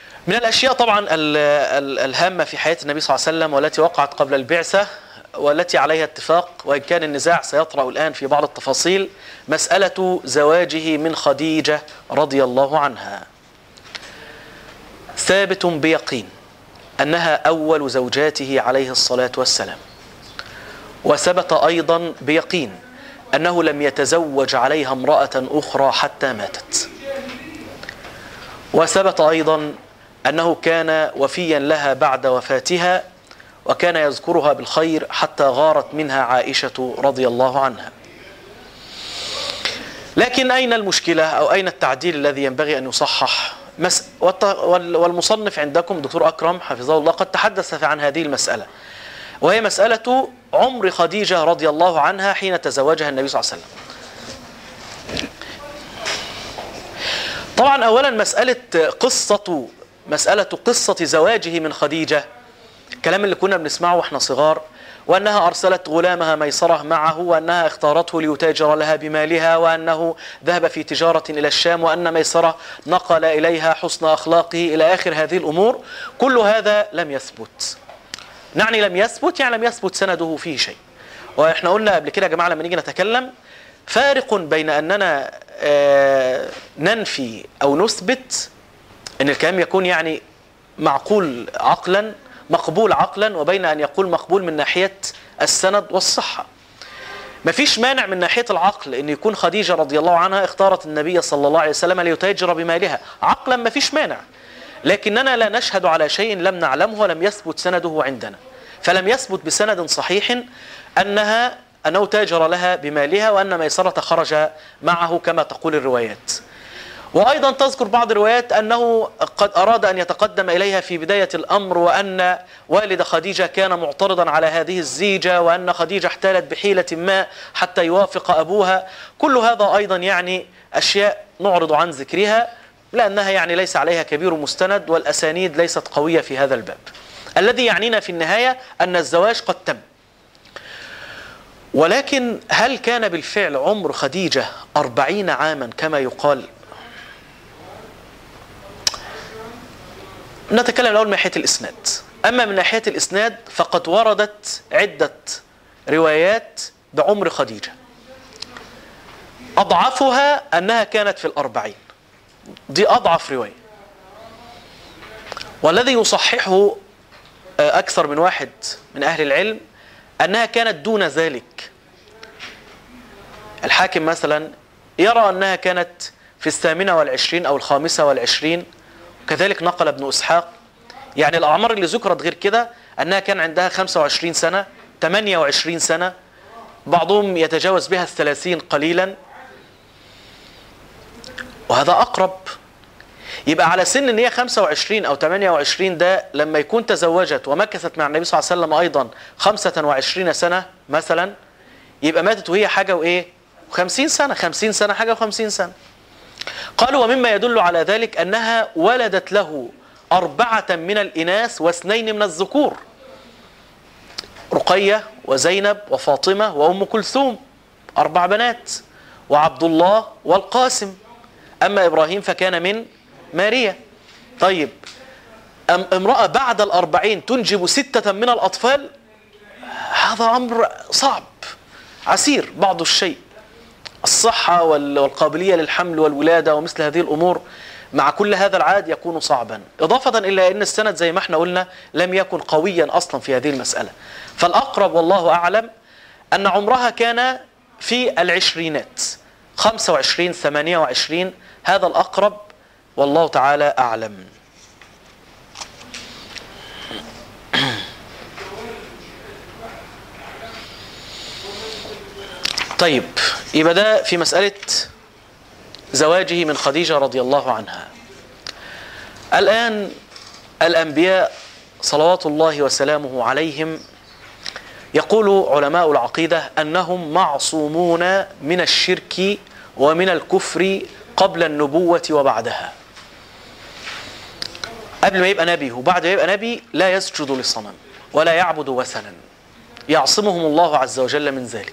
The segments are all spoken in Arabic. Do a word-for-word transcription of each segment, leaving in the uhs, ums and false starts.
من الأشياء طبعا الهامة في حياة النبي صلى الله عليه وسلم والتي وقعت قبل البعثة والتي عليها اتفاق، وإن كان النزاع سيطرأ الآن في بعض التفاصيل، مسألة زواجه من خديجة رضي الله عنها. ثابت بيقين أنها أول زوجاته عليه الصلاة والسلام، وثبت أيضا بيقين أنه لم يتزوج عليها امرأة أخرى حتى ماتت، وثبت أيضا أنه كان وفيا لها بعد وفاتها، وكان يذكرها بالخير حتى غارت منها عائشة رضي الله عنها. لكن أين المشكلة أو أين التعديل الذي ينبغي أن يصحح؟ والمصنف عندكم دكتور أكرم حفظه الله قد تحدث عن هذه المسألة، وهي مسألة عمر خديجة رضي الله عنها حين تزوجها النبي صلى الله عليه وسلم. طبعا أولا مسألة قصة مسألة قصة زواجه من خديجة، الكلام اللي كنا بنسمعه واحنا صغار، وأنها أرسلت غلامها ميسرة معه، وأنها اختارته ليتاجر لها بمالها، وأنه ذهب في تجارة إلى الشام، وأن ميسرة نقل إليها حسن أخلاقه إلى آخر هذه الأمور. كل هذا لم يثبت. نعني لم يثبت يعني لم يثبت سنده فيه شيء. وإحنا قلنا قبل كده يا جماعة لما نيجي نتكلم فارق بين أننا آه ننفي أو نثبت أن الكلام يكون يعني معقول عقلا مقبول عقلا، وبين أن يقول مقبول من ناحية السند والصحة. مفيش مانع من ناحية العقل أن يكون خديجة رضي الله عنها اختارت النبي صلى الله عليه وسلم ليتاجر بمالها، عقلا مفيش مانع، لكننا لا نشهد على شيء لم نعلمه ولم يثبت سنده عندنا. فلم يثبت بسند صحيح أنها أنه تاجر لها بمالها وأن ميسرة خرج معه كما تقول الروايات. وأيضا تذكر بعض الروايات أنه قد أراد أن يتقدم إليها في بداية الأمر، وأن والد خديجة كان معترضا على هذه الزيجة، وأن خديجة احتالت بحيلة ما حتى يوافق أبوها. كل هذا أيضا يعني أشياء نعرض عن ذكرها لأنها يعني ليس عليها كبير مستند، والأسانيد ليست قوية في هذا الباب. الذي يعنينا في النهاية أن الزواج قد تم. ولكن هل كان بالفعل عمر خديجة أربعين عاما كما يقال؟ نتكلم الأول من ناحية الإسناد. أما من ناحية الإسناد فقد وردت عدة روايات بعمر خديجة، أضعفها أنها كانت في الأربعين، دي أضعف رواية. والذي يصححه أكثر من واحد من أهل العلم أنها كانت دون ذلك. الحاكم مثلا يرى أنها كانت في الثامنة والعشرين أو الخامسة والعشرين، كذلك نقل ابن إسحاق. يعني الأعمار اللي ذكرت غير كده أنها كان عندها خمسة وعشرين سنة، ثمانية وعشرين سنة، بعضهم يتجاوز بها الثلاثين قليلا، وهذا أقرب. يبقى على سن ان هي خمسة وعشرين أو ثمانية وعشرين، ده لما يكون تزوجت ومكثت مع النبي صلى الله عليه وسلم أيضا خمسة وعشرين سنة مثلا، يبقى ماتت وهي حاجة وإيه خمسين سنة، خمسين سنة حاجة وخمسين سنة. قالوا ومما يدل على ذلك أنها ولدت له أربعة من الإناث واثنين من الذكور، رقية وزينب وفاطمة وأم كلثوم، أربع بنات، وعبد الله والقاسم. أما إبراهيم فكان من ماريا. طيب امرأة بعد الأربعين تنجب ستة من الأطفال، هذا أمر صعب عسير بعض الشيء. الصحة والقابلية للحمل والولادة ومثل هذه الأمور مع كل هذا العاد يكون صعبا، إضافة إلى أن السند زي ما احنا قلنا لم يكن قويا أصلا في هذه المسألة. فالأقرب والله أعلم أن عمرها كان في العشرينات، خمسة وعشرين ثمانية وعشرين، هذا الأقرب والله تعالى أعلم. طيب يبقى ده في مسألة زواجه من خديجة رضي الله عنها. الآن الأنبياء صلوات الله وسلامه عليهم يقول علماء العقيدة أنهم معصومون من الشرك ومن الكفر قبل النبوة وبعدها. قبل ما يبقى نبي وبعد ما يبقى نبي لا يسجد للصنم ولا يعبد وثنا، يعصمهم الله عز وجل من ذلك.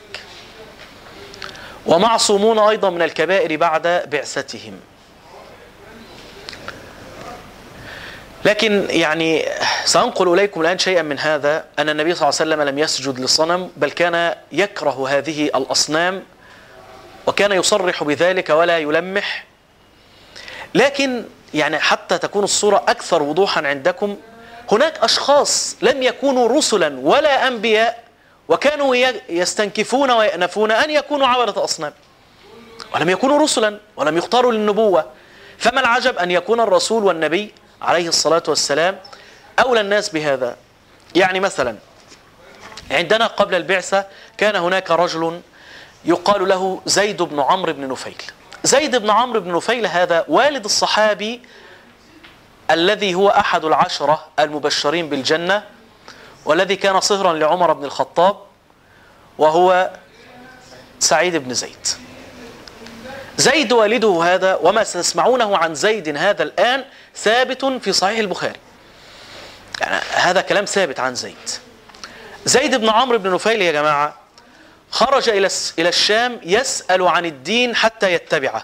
ومعصومون أيضا من الكبائر بعد بعثتهم. لكن يعني سأنقل إليكم الآن شيئا من هذا، أن النبي صلى الله عليه وسلم لم يسجد لصنم، بل كان يكره هذه الأصنام وكان يصرح بذلك ولا يلمح. لكن يعني حتى تكون الصورة أكثر وضوحا عندكم، هناك أشخاص لم يكونوا رسلا ولا أنبياء وكانوا يستنكفون ويأنفون أن يكونوا عبدة أصنام، ولم يكونوا رسلا ولم يختاروا للنبوة. فما العجب أن يكون الرسول والنبي عليه الصلاة والسلام أولى الناس بهذا. يعني مثلا عندنا قبل البعثة كان هناك رجل يقال له زيد بن عمرو بن نفيل. زيد بن عمرو بن نفيل هذا والد الصحابي الذي هو أحد العشرة المبشرين بالجنة، والذي كان صهرا لعمر بن الخطاب، وهو سعيد بن زيد. زيد والده هذا، وما ستسمعونه عن زيد هذا الآن ثابت في صحيح البخاري، يعني هذا كلام ثابت عن زيد. زيد بن عمرو بن نفيل يا جماعة خرج إلى إلى الشام يسأل عن الدين حتى يتبعه.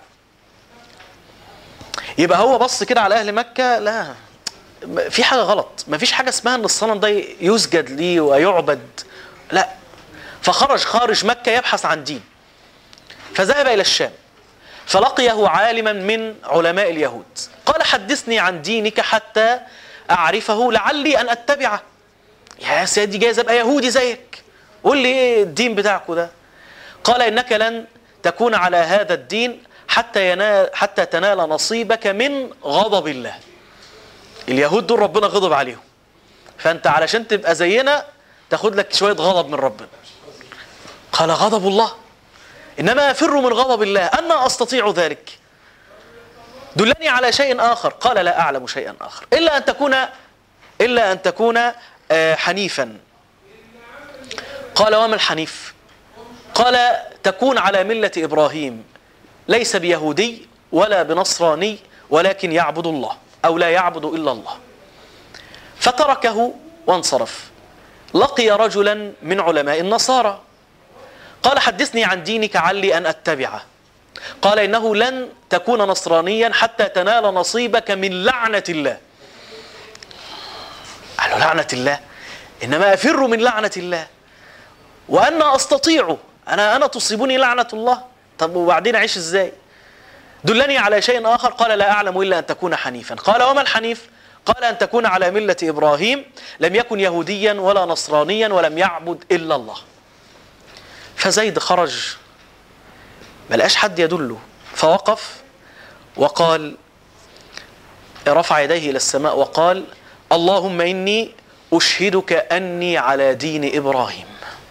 يبقى هو بص كده على أهل مكة، لا في حاجة غلط، ما فيش حاجة اسمها أن الصنم ده يسجد ليه ويعبد، لا. فخرج خارج مكة يبحث عن دين، فذهب إلى الشام فلقيه عالما من علماء اليهود، قال حدثني عن دينك حتى أعرفه لعلي أن أتبعه. يا سيدي جايز أبقى يهودي زيك، قول لي إيه الدين بتاعك ده؟ قال إنك لن تكون على هذا الدين حتى ينال حتى تنال نصيبك من غضب الله. اليهود دول ربنا غضب عليهم، فأنت علشان تبقى زينا تاخد لك شوية غضب من ربنا. قال غضب الله؟ إنما أفر من غضب الله، أنا أستطيع ذلك؟ دلني على شيء آخر. قال لا أعلم شيئا آخر إلا أن تكون إلا أن تكون حنيفا. قال وما الحنيف؟ قال تكون على ملة إبراهيم، ليس بيهودي ولا بنصراني، ولكن يعبد الله أو لا يعبد إلا الله. فتركه وانصرف. لقي رجلا من علماء النصارى، قال حدثني عن دينك علي أن أتبعه. قال إنه لن تكون نصرانيا حتى تنال نصيبك من لعنة الله. قال له لعنة الله؟ إنما أفر من لعنة الله، وأنا أستطيع، أنا أنا تصيبني لعنة الله. طب وبعدين أعيش إزاي؟ دلني على شيء آخر. قال لا أعلم إلا أن تكون حنيفا. قال وما الحنيف؟ قال أن تكون على ملة إبراهيم، لم يكن يهوديا ولا نصرانيا ولم يعبد إلا الله. فزيد خرج ملقاش حد يدله، فوقف وقال، رفع يديه إلى السماء وقال اللهم إني أشهدك أني على دين إبراهيم.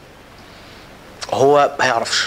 هو ما يعرفش.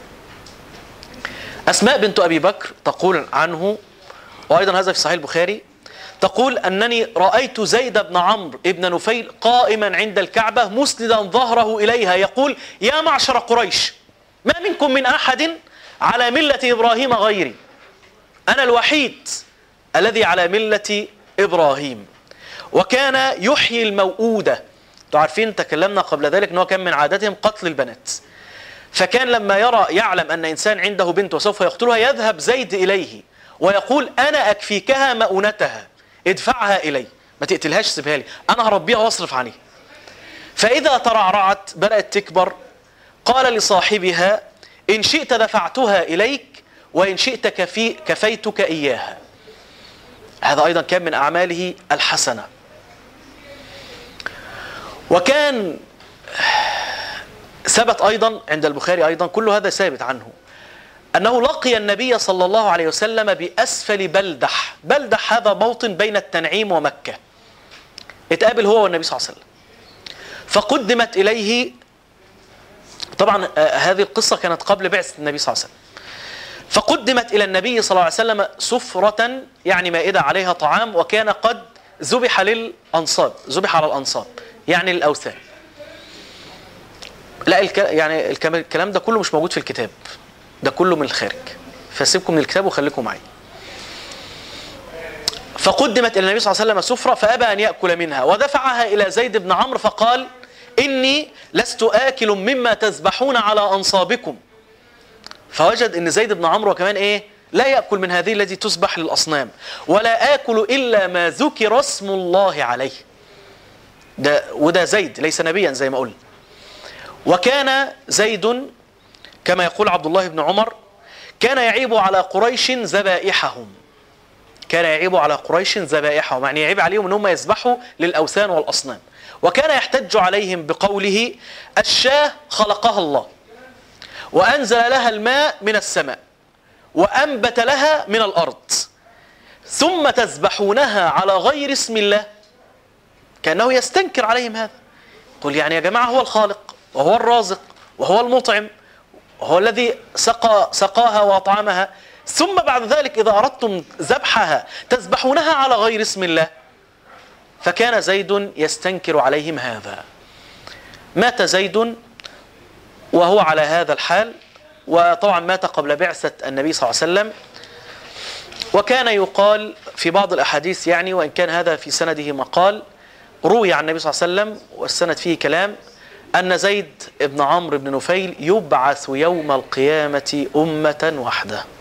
أسماء بنت أبي بكر تقول عنه، وأيضا هذا في صحيح البخاري، تقول أنني رأيت زيد بن عمرو بن نفيل قائما عند الكعبة مسندا ظهره إليها يقول يا معشر قريش ما منكم من أحد على ملة إبراهيم غيري، أنا الوحيد الذي على ملة إبراهيم. وكان يحيي الموؤودة. تعرفين تكلمنا قبل ذلك أنه كان من عادتهم قتل البنات، فكان لما يرى يعلم أن إنسان عنده بنت وسوف يقتلها يذهب زيد إليه ويقول أنا أكفيكها مؤونتها، ادفعها إلي، ما تقتلهاش سيبها لي، أنا هربيها واصرف عنها. فإذا ترعرعت بدأت تكبر قال لصاحبها إن شئت دفعتها إليك وإن شئت كفي كفيتك إياها. هذا أيضا كان من أعماله الحسنة. وكان ثبت أيضا عند البخاري أيضا، كل هذا ثابت عنه، أنه لقي النبي صلى الله عليه وسلم بأسفل بلدح. بلدح هذا موطن بين التنعيم ومكة، اتقابل هو والنبي صلى الله عليه وسلم، فقدمت إليه، طبعا هذه القصة كانت قبل بعثة النبي صلى الله عليه وسلم، فقدمت إلى النبي صلى الله عليه وسلم سفرة، يعني مائدة عليها طعام، وكان قد ذبح للأنصاب، ذبح على الأنصاب يعني للأوثان. لا الك... يعني الكلام ده كله مش موجود في الكتاب، ده كله من الخارج، فسيبكم من الكتاب وخليكم معي. فقدمت إلى النبي صلى الله عليه وسلم سفرة فأبى أن يأكل منها، ودفعها إلى زيد بن عمرو فقال إني لست آكل مما تذبحون على أنصابكم. فوجد إن زيد بن عمرو كمان إيه لا يأكل من هذه التي تسبح للأصنام، ولا آكل إلا ما ذكر اسم الله عليه. ده وده زيد ليس نبيا زي ما قلنا. وكان زيد كما يقول عبد الله بن عمر كان يعيب على قريش ذبائحهم، كان يعيب على قريش ذبائحهم، يعني يعيب عليهم ان هم يذبحوا للأوثان والأصنام. وكان يحتج عليهم بقوله: الشاة خلقها الله وأنزل لها الماء من السماء وأنبت لها من الأرض، ثم تذبحونها على غير اسم الله. كأنه يستنكر عليهم هذا، قل يعني يا جماعة هو الخالق وهو الرازق وهو المطعم وهو الذي سقى سقاها وأطعمها، ثم بعد ذلك إذا أردتم ذبحها تذبحونها على غير اسم الله. فكان زيد يستنكر عليهم هذا. مات زيد وهو على هذا الحال، وطبعا مات قبل بعثة النبي صلى الله عليه وسلم. وكان يقال في بعض الأحاديث يعني، وإن كان هذا في سنده مقال، روي عن النبي صلى الله عليه وسلم والسند فيه كلام، أن زيد بن عمرو بن نفيل يبعث يوم القيامة أمة وحده.